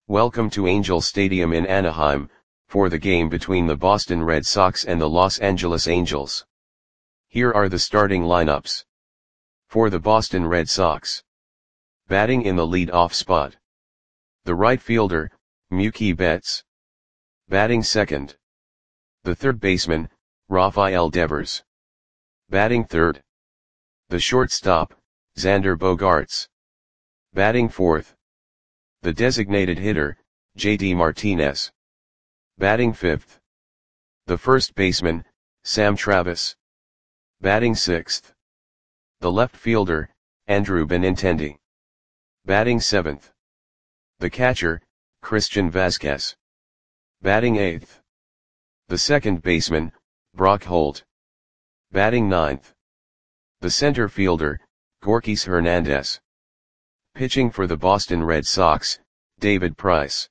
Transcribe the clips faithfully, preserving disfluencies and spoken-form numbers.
Welcome to Angel Stadium in Anaheim, for the game between the Boston Red Sox and the Los Angeles Angels. Here are the starting lineups. For the Boston Red Sox. Batting in the lead-off spot. The right fielder, Mookie Betts. Batting second. The third baseman, Rafael Devers. Batting third. The shortstop, Xander Bogaerts. Batting fourth. The designated hitter, J D Martinez. Batting fifth. The first baseman, Sam Travis. Batting sixth. The left fielder, Andrew Benintendi. Batting seventh. The catcher, Christian Vazquez. Batting eighth. The second baseman, Brock Holt. Batting ninth. The center fielder, Gorkys Hernandez. Pitching for the Boston Red Sox, David Price.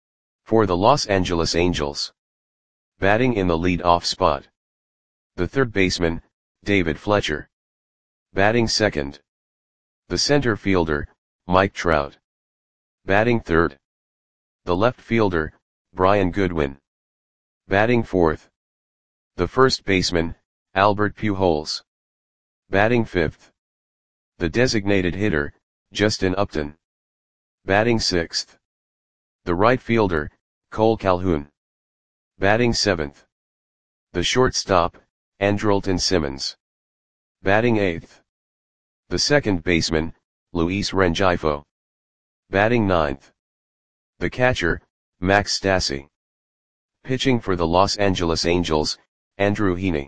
For the Los Angeles Angels. Batting in the lead-off spot. The third baseman, David Fletcher. Batting second. The center fielder, Mike Trout. Batting third. The left fielder, Brian Goodwin. Batting fourth. The first baseman, Albert Pujols. Batting fifth. The designated hitter, Justin Upton. Batting sixth. The right fielder, Cole Calhoun. Batting seventh. The shortstop, Andrelton Simmons. Batting eighth. The second baseman, Luis Rengifo. Batting ninth. The catcher, Max Stassi. Pitching for the Los Angeles Angels, Andrew Heaney.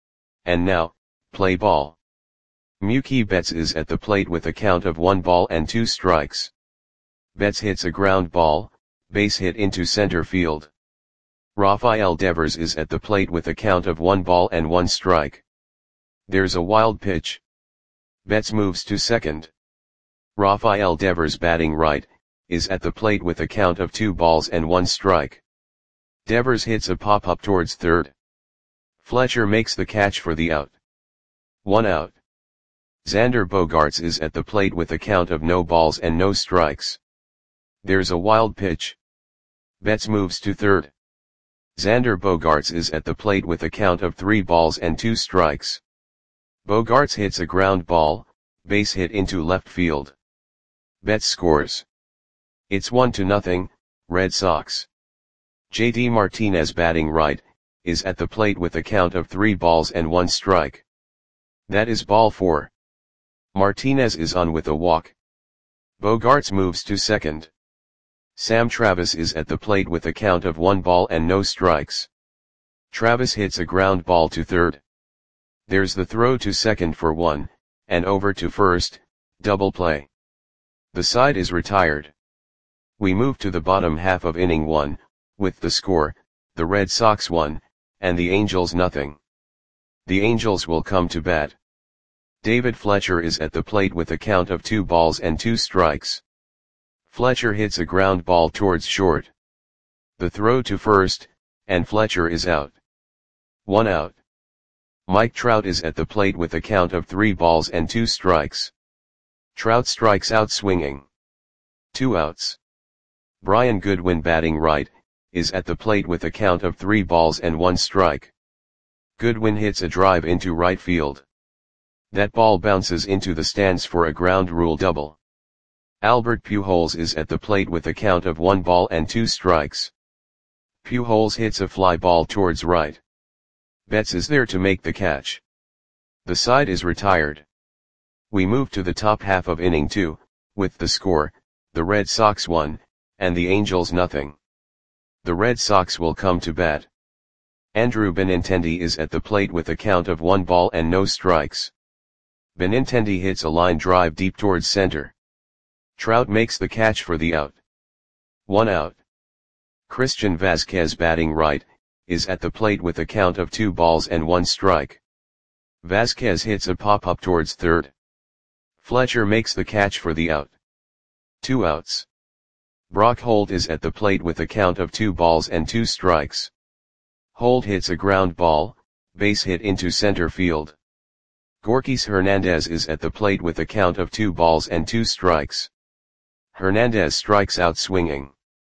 And now, play ball. Mookie Betts is at the plate with a count of one ball and two strikes. Betts hits a ground ball, base hit into center field. Rafael Devers is at the plate with a count of one ball and one strike. There's a wild pitch. Betts moves to second. Rafael Devers, batting right, is at the plate with a count of two balls and one strike. Devers hits a pop-up towards third. Fletcher makes the catch for the out. One out. Xander Bogaerts is at the plate with a count of no balls and no strikes. There's a wild pitch. Betts moves to third. Xander Bogaerts is at the plate with a count of three balls and two strikes. Bogaerts hits a ground ball, base hit into left field. Betts scores. It's one to nothing, Red Sox. J D Martinez, batting right, is at the plate with a count of three balls and one strike. That is ball four. Martinez is on with a walk. Bogaerts moves to second. Sam Travis is at the plate with a count of one ball and no strikes. Travis hits a ground ball to third. There's the throw to second for one, and over to first, double play. The side is retired. We move to the bottom half of inning one, with the score, the Red Sox one, and the Angels nothing. The Angels will come to bat. David Fletcher is at the plate with a count of two balls and two strikes. Fletcher hits a ground ball towards short. The throw to first, and Fletcher is out. One out. Mike Trout is at the plate with a count of three balls and two strikes. Trout strikes out swinging. Two outs. Brian Goodwin, batting right, is at the plate with a count of three balls and one strike. Goodwin hits a drive into right field. That ball bounces into the stands for a ground rule double. Albert Pujols is at the plate with a count of one ball and two strikes. Pujols hits a fly ball towards right. Betts is there to make the catch. The side is retired. We move to the top half of inning two, with the score, the Red Sox one, and the Angels nothing. The Red Sox will come to bat. Andrew Benintendi is at the plate with a count of one ball and no strikes. Benintendi hits a line drive deep towards center. Trout makes the catch for the out. One out. Christian Vazquez, batting right, is at the plate with a count of two balls and one strike. Vazquez hits a pop-up towards third. Fletcher makes the catch for the out. Two outs. Brock Holt is at the plate with a count of two balls and two strikes. Holt hits a ground ball, base hit into center field. Gorkys Hernandez is at the plate with a count of two balls and two strikes. Hernandez strikes out swinging.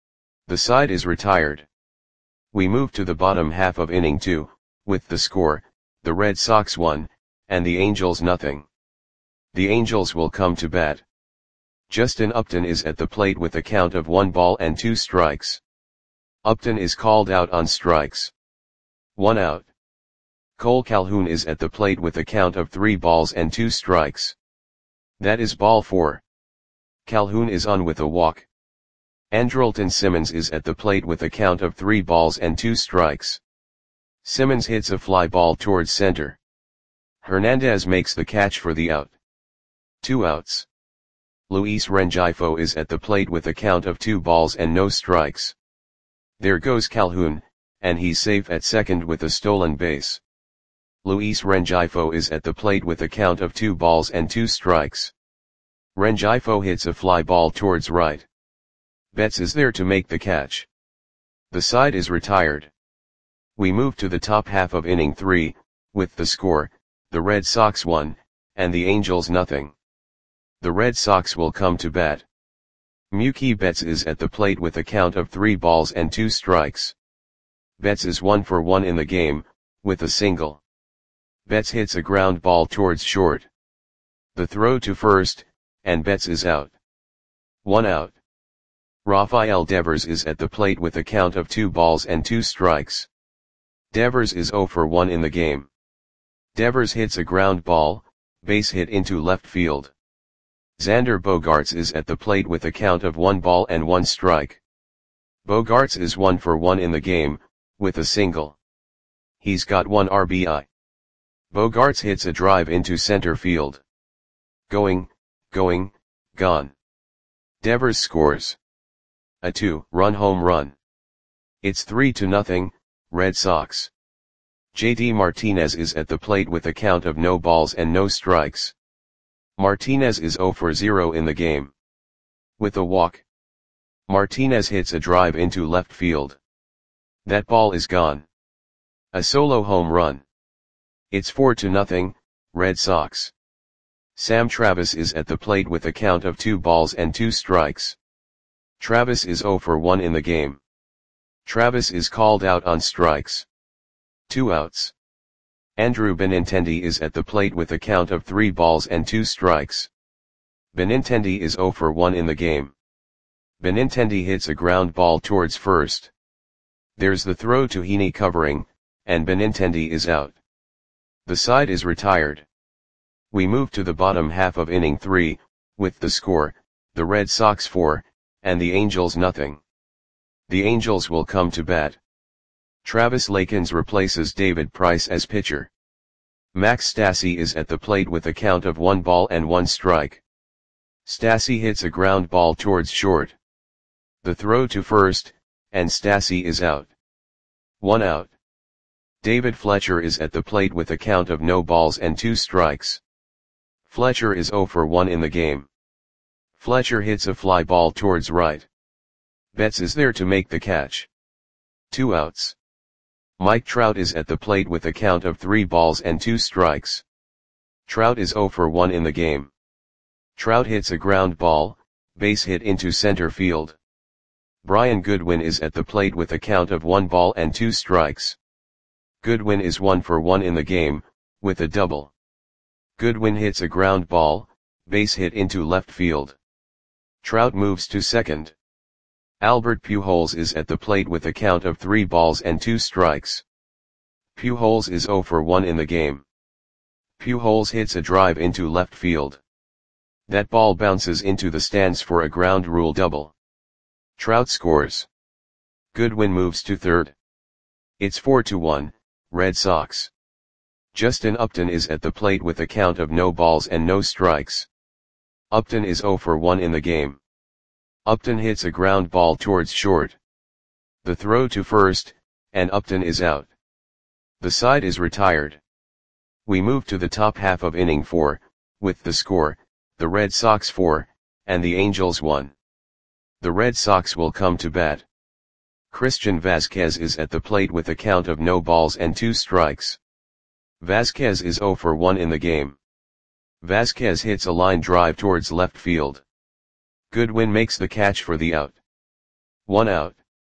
The side is retired. We move to the bottom half of inning two, with the score, the Red Sox one, and the Angels nothing. The Angels will come to bat. Justin Upton is at the plate with a count of one ball and two strikes. Upton is called out on strikes. One out. Cole Calhoun is at the plate with a count of three balls and two strikes. That is ball four. Calhoun is on with a walk. Andrelton Simmons is at the plate with a count of three balls and two strikes. Simmons hits a fly ball towards center. Hernandez makes the catch for the out. Two outs. Luis Rengifo is at the plate with a count of two balls and no strikes. There goes Calhoun, and he's safe at second with a stolen base. Luis Rengifo is at the plate with a count of two balls and two strikes. Rengifo hits a fly ball towards right. Betts is there to make the catch. The side is retired. We move to the top half of inning three, with the score, the Red Sox one, and the Angels nothing. The Red Sox will come to bat. Mookie Betts is at the plate with a count of three balls and two strikes. Betts is one for one in the game, with a single. Betts hits a ground ball towards short. The throw to first, and Betts is out. One out. Rafael Devers is at the plate with a count of two balls and two strikes. Devers is zero for one in the game. Devers hits a ground ball, base hit into left field. Xander Bogaerts is at the plate with a count of one ball and one strike. Bogaerts is one for one in the game, with a single. He's got one R B I. Bogaerts hits a drive into center field. Going, going, gone. Devers scores a two-run home run. It's three to nothing, Red Sox. J D Martinez is at the plate with a count of no balls and no strikes. Martinez is zero for zero in the game. With a walk. Martinez hits a drive into left field. That ball is gone. A solo home run. It's four to nothing, Red Sox. Sam Travis is at the plate with a count of two balls and two strikes. Travis is zero for one in the game. Travis is called out on strikes. Two outs. Andrew Benintendi is at the plate with a count of three balls and two strikes. Benintendi is zero for one in the game. Benintendi hits a ground ball towards first. There's the throw to Heaney covering, and Benintendi is out. The side is retired. We move to the bottom half of inning three, with the score, the Red Sox four, and the Angels nothing. The Angels will come to bat. Travis Lakins replaces David Price as pitcher. Max Stassi is at the plate with a count of one ball and one strike. Stassi hits a ground ball towards short. The throw to first, and Stassi is out. One out. David Fletcher is at the plate with a count of no balls and two strikes. Fletcher is zero for one in the game. Fletcher hits a fly ball towards right. Betts is there to make the catch. Two outs. Mike Trout is at the plate with a count of three balls and two strikes. Trout is zero for one in the game. Trout hits a ground ball, base hit into center field. Brian Goodwin is at the plate with a count of one ball and two strikes. Goodwin is one for one in the game, with a double. Goodwin hits a ground ball, base hit into left field. Trout moves to second. Albert Pujols is at the plate with a count of three balls and two strikes. Pujols is zero for one in the game. Pujols hits a drive into left field. That ball bounces into the stands for a ground rule double. Trout scores. Goodwin moves to third. It's four to one, Red Sox. Justin Upton is at the plate with a count of no balls and no strikes. Upton is zero for one in the game. Upton hits a ground ball towards short. The throw to first, and Upton is out. The side is retired. We move to the top half of inning four, with the score, the Red Sox four, and the Angels one. The Red Sox will come to bat. Christian Vasquez is at the plate with a count of no balls and two strikes. Vasquez is zero for one in the game. Vasquez hits a line drive towards left field. Goodwin makes the catch for the out. One out.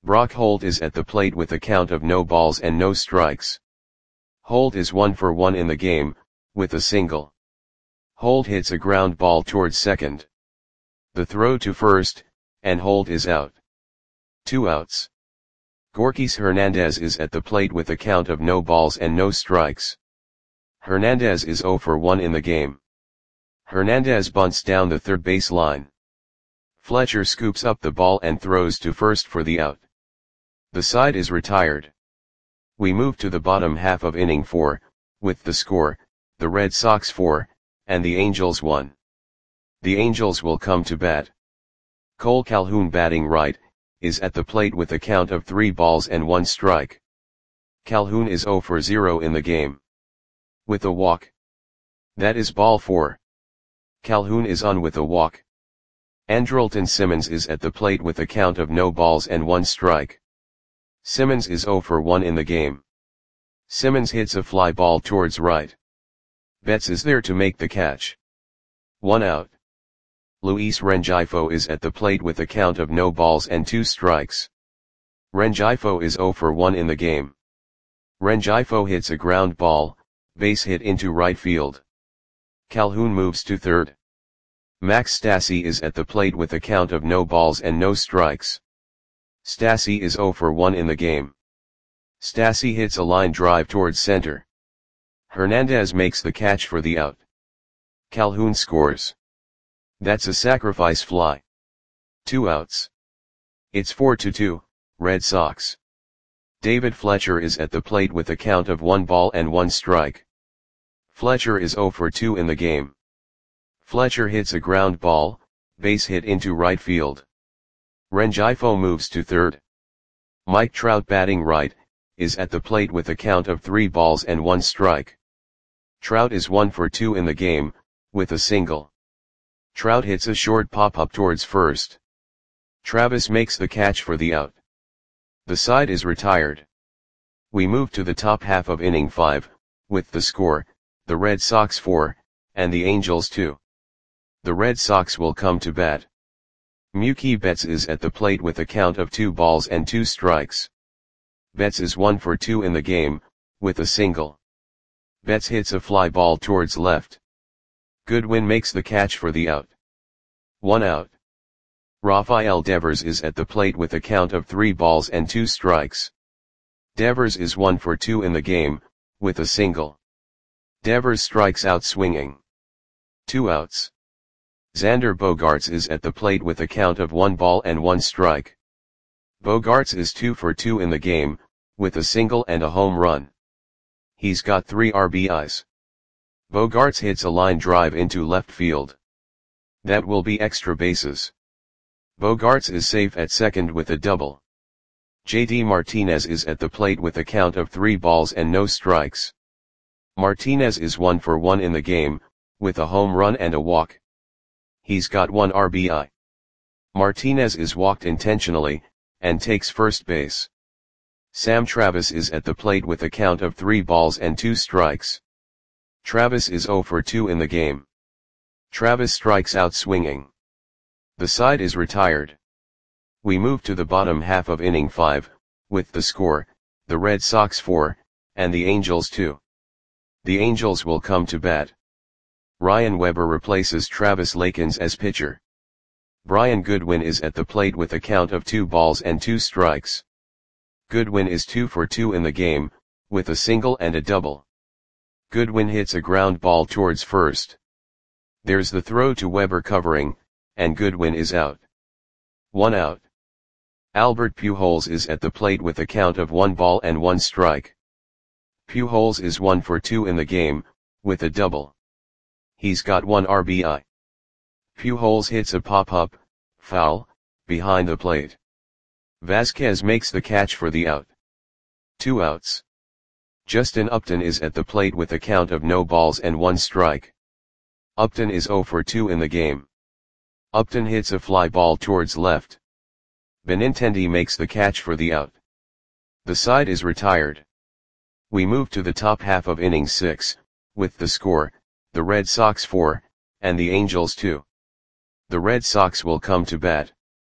Brock Holt is at the plate with a count of no balls and no strikes. Holt is one for one in the game, with a single. Holt hits a ground ball towards second. The throw to first, and Holt is out. Two outs. Gorkys Hernandez is at the plate with a count of no balls and no strikes. Hernandez is zero for one in the game. Hernandez bunts down the third base line. Fletcher scoops up the ball and throws to first for the out. The side is retired. We move to the bottom half of inning four, with the score, the Red Sox four, and the Angels one. The Angels will come to bat. Cole Calhoun, batting right, is at the plate with a count of three balls and one strike. Calhoun is zero for zero in the game. With a walk. That is ball four. Calhoun is on with a walk. Andrelton Simmons is at the plate with a count of no balls and one strike. Simmons is zero for one in the game. Simmons hits a fly ball towards right. Betts is there to make the catch. One out. Luis Rengifo is at the plate with a count of no balls and two strikes. Rengifo is zero for one in the game. Rengifo hits a ground ball, base hit into right field. Calhoun moves to third. Max Stassi is at the plate with a count of no balls and no strikes. Stassi is zero for one in the game. Stassi hits a line drive towards center. Hernandez makes the catch for the out. Calhoun scores. That's a sacrifice fly. Two outs. It's four to two, Red Sox. David Fletcher is at the plate with a count of one ball and one strike. Fletcher is zero for two in the game. Fletcher hits a ground ball, base hit into right field. Rengifo moves to third. Mike Trout, batting right, is at the plate with a count of three balls and one strike. Trout is one for two in the game, with a single. Trout hits a short pop-up towards first. Travis makes the catch for the out. The side is retired. We move to the top half of inning five, with the score, the Red Sox four, and the Angels two. The Red Sox will come to bat. Mookie Betts is at the plate with a count of two balls and two strikes. Betts is one for two in the game, with a single. Betts hits a fly ball towards left. Goodwin makes the catch for the out. One out. Rafael Devers is at the plate with a count of three balls and two strikes. Devers is one for two in the game, with a single. Devers strikes out swinging. Two outs. Xander Bogaerts is at the plate with a count of one ball and one strike. Bogaerts is two for two in the game, with a single and a home run. He's got three R B Is. Bogaerts hits a line drive into left field. That will be extra bases. Bogaerts is safe at second with a double. J D Martinez is at the plate with a count of three balls and no strikes. Martinez is one for one in the game, with a home run and a walk. He's got one R B I. Martinez is walked intentionally, and takes first base. Sam Travis is at the plate with a count of three balls and two strikes. Travis is zero for two in the game. Travis strikes out swinging. The side is retired. We move to the bottom half of inning five, with the score, the Red Sox four, and the Angels two. The Angels will come to bat. Ryan Weber replaces Travis Lakins as pitcher. Brian Goodwin is at the plate with a count of two balls and two strikes. Goodwin is two for two in the game, with a single and a double. Goodwin hits a ground ball towards first. There's the throw to Weber covering, and Goodwin is out. One out. Albert Pujols is at the plate with a count of one ball and one strike. Pujols is one for two in the game, with a double. He's got one R B I. Pujols hits a pop-up, foul, behind the plate. Vasquez makes the catch for the out. Two outs. Justin Upton is at the plate with a count of no balls and one strike. Upton is zero for two in the game. Upton hits a fly ball towards left. Benintendi makes the catch for the out. The side is retired. We move to the top half of inning six, with the score, the Red Sox four, and the Angels two. The Red Sox will come to bat.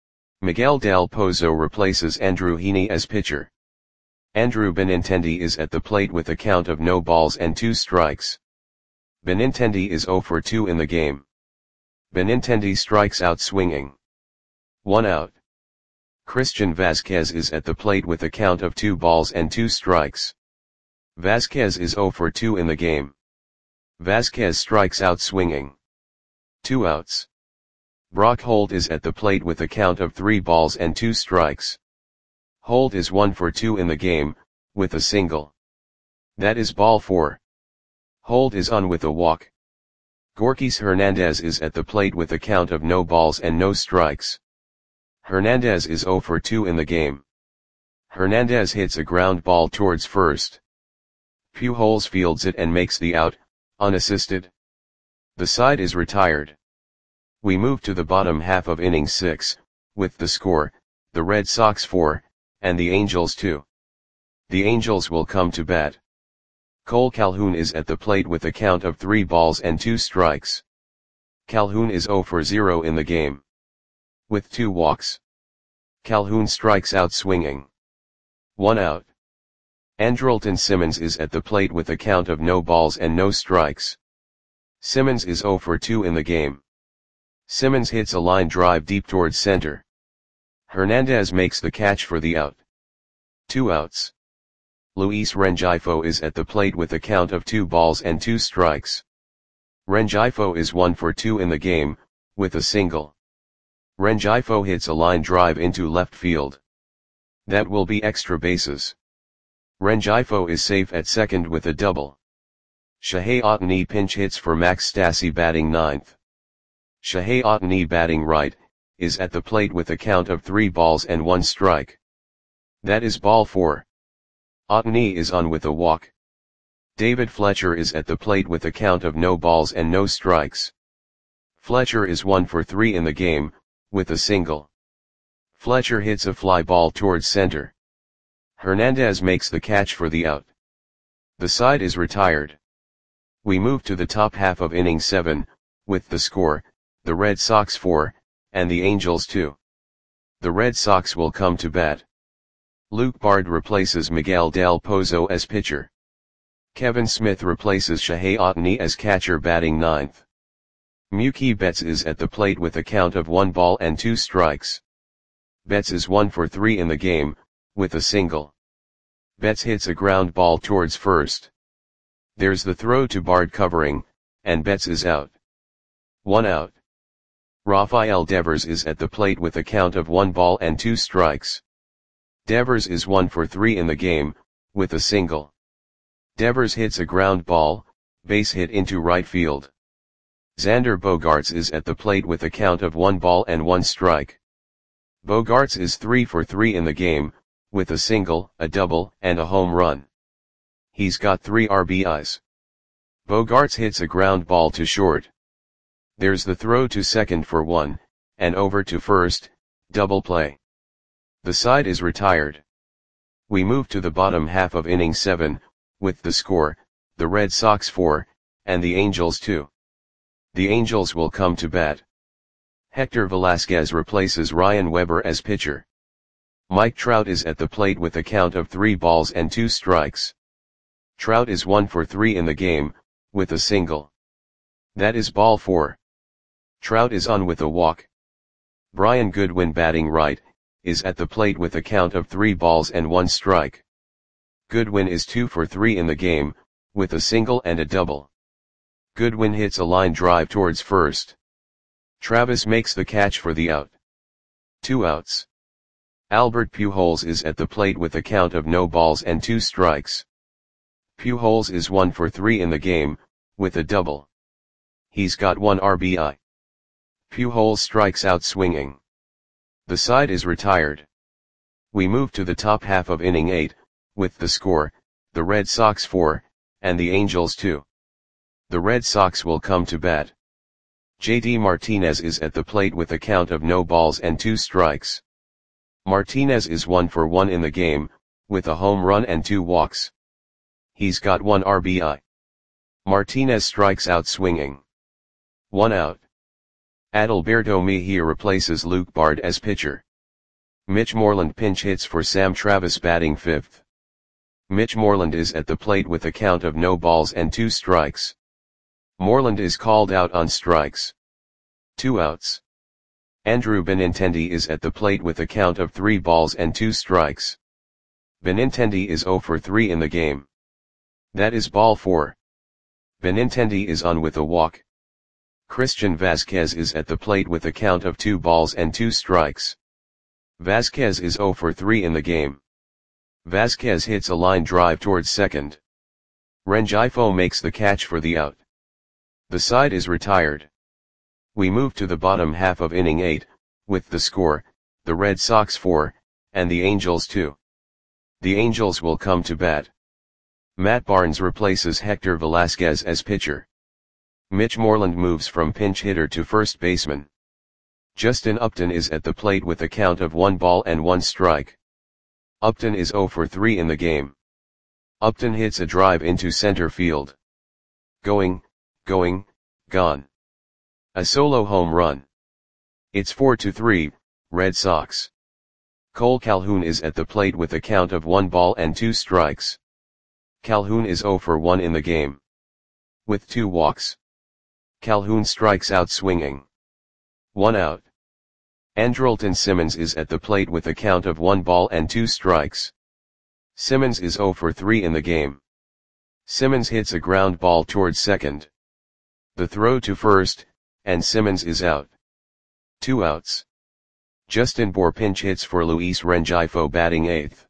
Miguel Del Pozo replaces Andrew Heaney as pitcher. Andrew Benintendi is at the plate with a count of no balls and two strikes. Benintendi is zero for two in the game. Benintendi strikes out swinging. One out. Christian Vasquez is at the plate with a count of two balls and two strikes. Vasquez is zero for two in the game. Vasquez strikes out swinging. Two outs. Brock Holt is at the plate with a count of three balls and two strikes. Holt is one for two in the game, with a single. That is ball four. Holt is on with a walk. Gorkys Hernandez is at the plate with a count of no balls and no strikes. Hernandez is zero for two in the game. Hernandez hits a ground ball towards first. Pujols fields it and makes the out, unassisted. The side is retired. We move to the bottom half of inning six, with the score, the Red Sox four, and the Angels two. The Angels will come to bat. Cole Calhoun is at the plate with a count of three balls and two strikes. Calhoun is zero for zero in the game. With two walks. Calhoun strikes out swinging. One out. Andrelton Simmons is at the plate with a count of no balls and no strikes. Simmons is zero for two in the game. Simmons hits a line drive deep towards center. Hernandez makes the catch for the out. Two outs. Luis Rengifo is at the plate with a count of two balls and two strikes. Rengifo is one for two in the game, with a single. Rengifo hits a line drive into left field. That will be extra bases. Rengifo is safe at second with a double. Shohei Ohtani pinch hits for Max Stassi batting ninth. Shohei Ohtani batting right, is at the plate with a count of three balls and one strike. That is ball four. Ohtani is on with a walk. David Fletcher is at the plate with a count of no balls and no strikes. Fletcher is one for three in the game, with a single. Fletcher hits a fly ball towards center. Hernandez makes the catch for the out. The side is retired. We move to the top half of inning seven, with the score, the Red Sox four, and the Angels two. The Red Sox will come to bat. Luke Bard replaces Miguel Del Pozo as pitcher. Kevin Smith replaces Shohei Ohtani as catcher batting ninth. Mookie Betts is at the plate with a count of one ball and two strikes. Betts is one for three in the game, with a single. Betts hits a ground ball towards first. There's the throw to Bard covering, and Betts is out. One out. Rafael Devers is at the plate with a count of one ball and two strikes. Devers is one for three in the game, with a single. Devers hits a ground ball, base hit into right field. Xander Bogaerts is at the plate with a count of one ball and one strike. Bogaerts is three for three in the game, with a single, a double, and a home run. He's got three R B Is. Bogaerts hits a ground ball to short. There's the throw to second for one, and over to first, double play. The side is retired. We move to the bottom half of inning seven, with the score, the Red Sox four, and the Angels two. The Angels will come to bat. Hector Velasquez replaces Ryan Weber as pitcher. Mike Trout is at the plate with a count of three balls and two strikes. Trout is one for three in the game, with a single. That is ball four. Trout is on with a walk. Brian Goodwin batting right, is at the plate with a count of three balls and one strike. Goodwin is two for three in the game, with a single and a double. Goodwin hits a line drive towards first. Travis makes the catch for the out. Two outs. Albert Pujols is at the plate with a count of no balls and two strikes. Pujols is one for three in the game, with a double. He's got one R B I. Pujols strikes out swinging. The side is retired. We move to the top half of inning eight, with the score, the Red Sox four, and the Angels two. The Red Sox will come to bat. J D Martinez is at the plate with a count of no balls and two strikes. Martinez is one for one in the game, with a home run and two walks. He's got one R B I. Martinez strikes out swinging. One out. Adalberto Mejia replaces Luke Bard as pitcher. Mitch Moreland pinch hits for Sam Travis batting fifth. Mitch Moreland is at the plate with a count of no balls and two strikes. Moreland is called out on strikes. Two outs. Andrew Benintendi is at the plate with a count of three balls and two strikes. Benintendi is zero for three in the game. That is ball four. Benintendi is on with a walk. Christian Vasquez is at the plate with a count of two balls and two strikes. Vasquez is zero for three in the game. Vasquez hits a line drive towards second. Rengifo makes the catch for the out. The side is retired. We move to the bottom half of inning eight, with the score, the Red Sox four, and the Angels two. The Angels will come to bat. Matt Barnes replaces Hector Velasquez as pitcher. Mitch Moreland moves from pinch hitter to first baseman. Justin Upton is at the plate with a count of one ball and one strike. Upton is zero for three in the game. Upton hits a drive into center field. Going, going, gone. A solo home run. It's four to three, Red Sox. Cole Calhoun is at the plate with a count of one ball and two strikes. Calhoun is zero for one in the game. With two walks. Calhoun strikes out swinging. One out. Andrelton Simmons is at the plate with a count of one ball and two strikes. Simmons is zero for three in the game. Simmons hits a ground ball towards second. The throw to first, and Simmons is out. Two outs. Justin Bour pinch hits for Luis Rengifo batting eighth.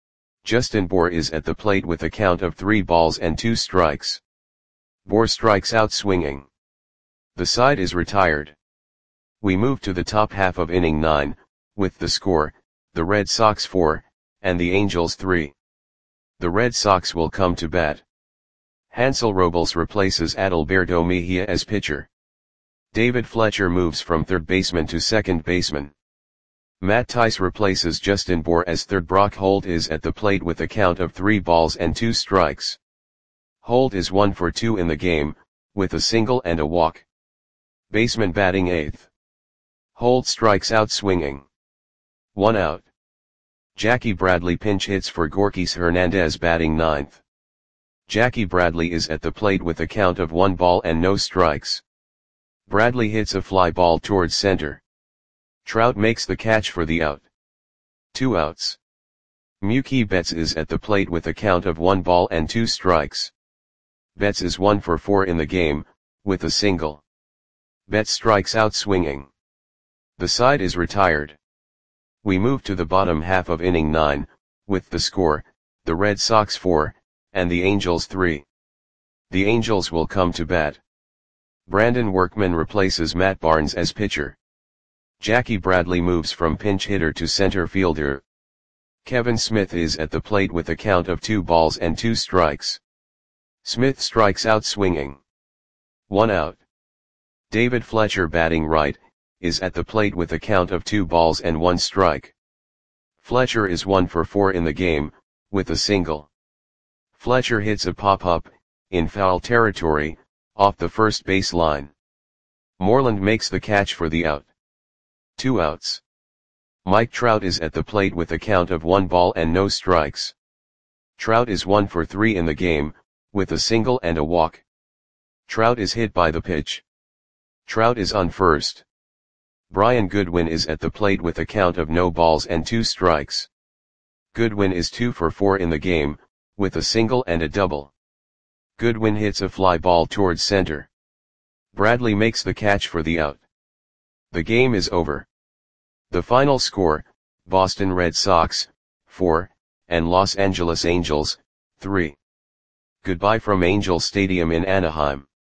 Justin Bour is at the plate with a count of three balls and two strikes. Bour strikes out swinging. The side is retired. We move to the top half of inning nine, with the score, the Red Sox four, and the Angels three. The Red Sox will come to bat. Hansel Robles replaces Adalberto Mejia as pitcher. David Fletcher moves from third baseman to second baseman. Matt Thaiss replaces Justin Bour as third. Brock Holt is at the plate with a count of three balls and two strikes. Holt is one for two in the game, with a single and a walk. Baseman batting eighth. Holt strikes out swinging. One out. Jackie Bradley pinch hits for Gorkys Hernandez batting ninth. Jackie Bradley is at the plate with a count of one ball and no strikes. Bradley hits a fly ball towards center. Trout makes the catch for the out. Two outs. Mookie Betts is at the plate with a count of one ball and two strikes. Betts is one for four in the game, with a single. Betts strikes out swinging. The side is retired. We move to the bottom half of inning nine, with the score, the Red Sox four, and the Angels three. The Angels will come to bat. Brandon Workman replaces Matt Barnes as pitcher. Jackie Bradley moves from pinch hitter to center fielder. Kevin Smith is at the plate with a count of two balls and two strikes. Smith strikes out swinging. One out. David Fletcher batting right, is at the plate with a count of two balls and one strike. Fletcher is one for four in the game, with a single. Fletcher hits a pop-up, in foul territory, off the first base line. Moreland makes the catch for the out. Two outs. Mike Trout is at the plate with a count of one ball and no strikes. Trout is one for three in the game, with a single and a walk. Trout is hit by the pitch. Trout is on first. Brian Goodwin is at the plate with a count of no balls and two strikes. Goodwin is two for four in the game, with a single and a double. Goodwin hits a fly ball towards center. Bradley makes the catch for the out. The game is over. The final score, Boston Red Sox, four, and Los Angeles Angels, three. Goodbye from Angel Stadium in Anaheim.